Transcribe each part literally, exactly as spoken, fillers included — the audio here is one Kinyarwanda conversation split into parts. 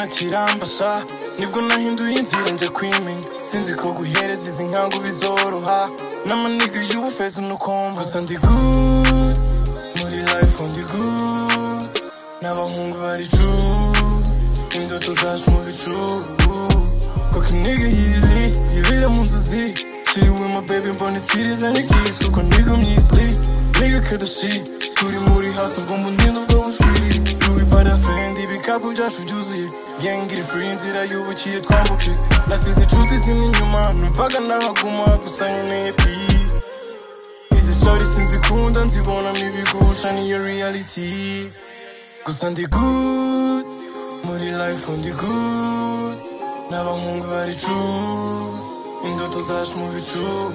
nakirambasha nibwo nahinduye inzira njya kwimenya sinzi ko guhereza izi nkangu bizoroha n'amaniga y'ubufeza n'ukombo gusa ndi good muri life ndi good n'abahungu bari true indoto zaje mu bicu kuko iniga yirili yibira mu nzozi shiri with my baby mbona isiriza n'ikizi kuko niga myisli niga kadashi turi muri hasi ngo mundindo bwo bushwiri Louis Parafendi ibikapu byacu byuzuye yengira free inzira y'ubukiye twambuke nasize inshuti zimwe inyuma numvaga nahaguma gusa nkeneye peace izi shori sinzikunda nzibonamo ibigusha niyo reality gusa ndi good muri life ndi good n'abahungu bari true indoto zaje mu bicu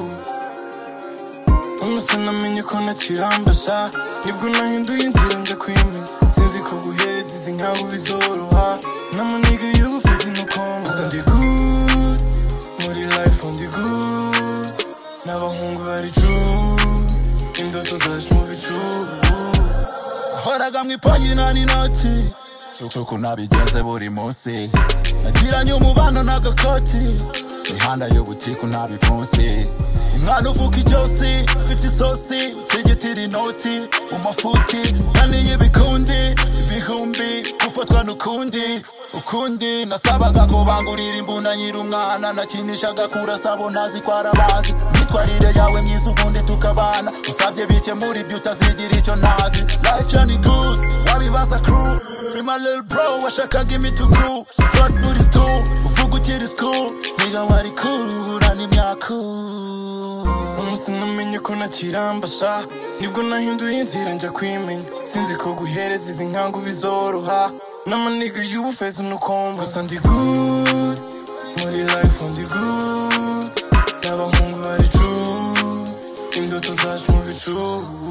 umunsi namenye ko nakirambasha nibwo nahinduye inzira njya kwimenya sinzi ko guhereza izi nkangu bizoroha n'amaniga y'ubufezi n'ukombo gusa ndi good muri life ndi good n'abahungu bari true indoto zaje mu bicu horaga mw'iponyi nani noti cuko nabigenze buri munsi nagiranye umubano n'agakoti mihanda y'ubutiku ntabipfunsi umwana uvuka ijosi ufite isosi utigitira inoti mu mafuti naniye ibikundi ibihumbi gufatwa n'ukundi ukundi nasabaga ko bangurira imbunda nyiri umwana nakinishaga kurasabo ntazi ko arabazi nitwarire yawe myiza ubundi tukabana usabye bike muri byo utazigira icyo ntazi life yani good wabibaza crew free my little bro washakaga imitugu thought booty stool uvuga ukiri school niga wari cool uhura n'imyaku umunsi namenye ko nakirambasha nibwo nahinduye inzira njya kwimenya sinzi ko guhereza izi nkangu bizoroha n'amaniga y'ubufezi n'ukombo gusa ndi good muri life ndi good n'abahungu bari true indoto zaje mu bicu